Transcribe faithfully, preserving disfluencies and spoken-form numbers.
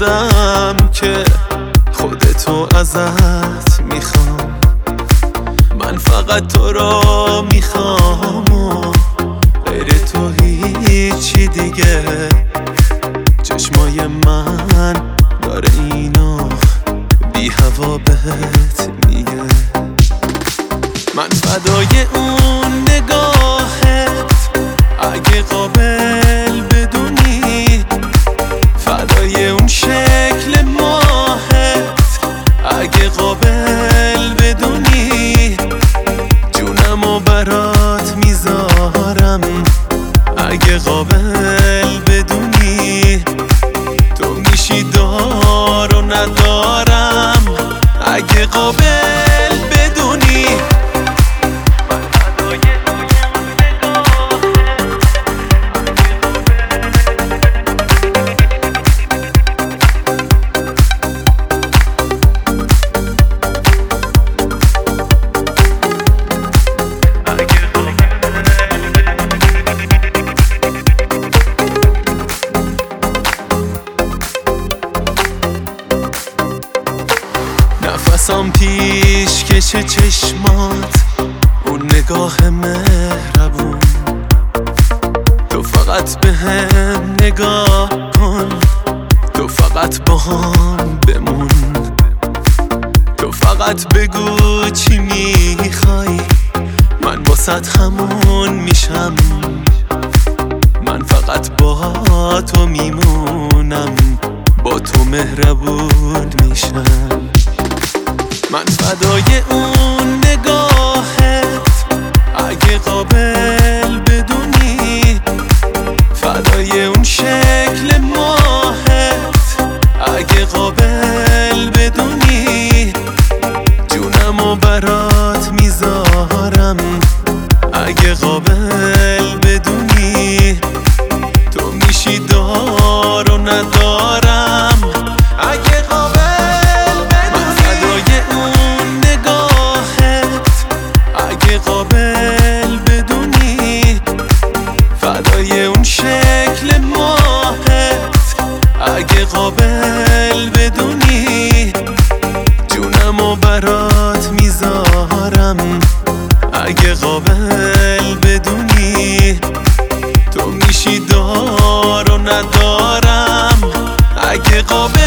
ندارم که خودتو ازت میخوام. من فقط تو را میخوام و غیر تو هیچی دیگه. چشمای من داره اینو بی هوا بهت میگه. من فدای اون نگاهت اگه قابل بدونی، فدای اون شکل ماهت اگه قابل بدونی، جونمو برات میذارم اگه قابل بدونی. تو میشی دار و ندارم اگه قابل بدونی. نفسم پیش کش چشمات، اون نگاه مهربون. تو فقط به هم نگاه کن، تو فقط با هم بمون. تو فقط بگو چی میخوای، من واسط همون میشم. من فقط با تو میمونم، با تو مهربون میشم. من فدای اون نگاهت اگه قابل بدونی، فدای اون شکل ماهت اگه قابل بدونی، جونمو برات میذارم اگه قابل بدونی. تو میشی دار و ندارم اگه قابل قابل بدونی، فدای اون شکل ماهت اگه قابل بدونی، جونمو برات میذارم اگه قابل بدونی. تو میشی دار و ندارم اگه قابل